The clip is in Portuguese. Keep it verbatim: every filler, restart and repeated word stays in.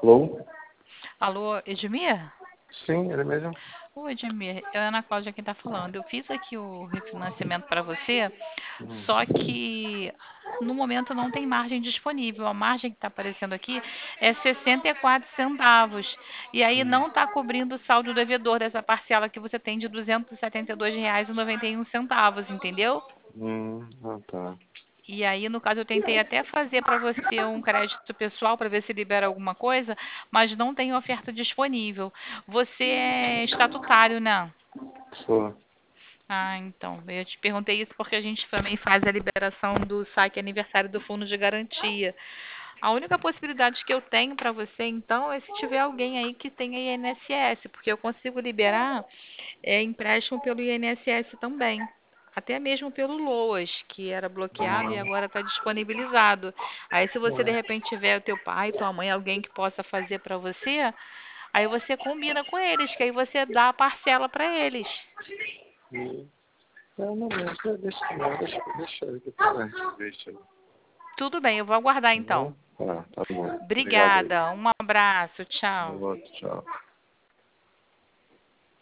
Alô? Alô, Edmir? Sim, ele mesmo. Oi, Edmir. É a Ana Cláudia quem está falando. Eu fiz aqui o refinanciamento para você, Hum, só que no momento não tem margem disponível. A margem que está aparecendo aqui é sessenta e quatro centavos. E aí hum, não está cobrindo o saldo devedor dessa parcela que você tem de duzentos e setenta e dois reais e noventa e um centavos, entendeu? hum, ah, tá. E aí, no caso, eu tentei até fazer para você um crédito pessoal para ver se libera alguma coisa, mas não tem oferta disponível. Você é estatutário, né? Sou. Ah, então. Eu te perguntei isso porque a gente também faz a liberação do saque aniversário do fundo de garantia. A única possibilidade que eu tenho para você, então, é se tiver alguém aí que tenha I N S S, porque eu consigo liberar é, empréstimo pelo I N S S também. Até mesmo pelo LOAS, que era bloqueado e Hum, agora está disponibilizado. Aí, se você de é. repente tiver o teu pai, tua mãe, alguém que possa fazer para você, aí você combina com eles, que aí você dá a parcela para eles. Hum. Não, não, deixa, deixa, não, deixa, deixa ele depois. Deixa ele. Tudo bem, eu vou aguardar Tá bom? então. Tá, tá bom. Obrigado aí. Obrigada, um abraço, tchau. Outro, tchau.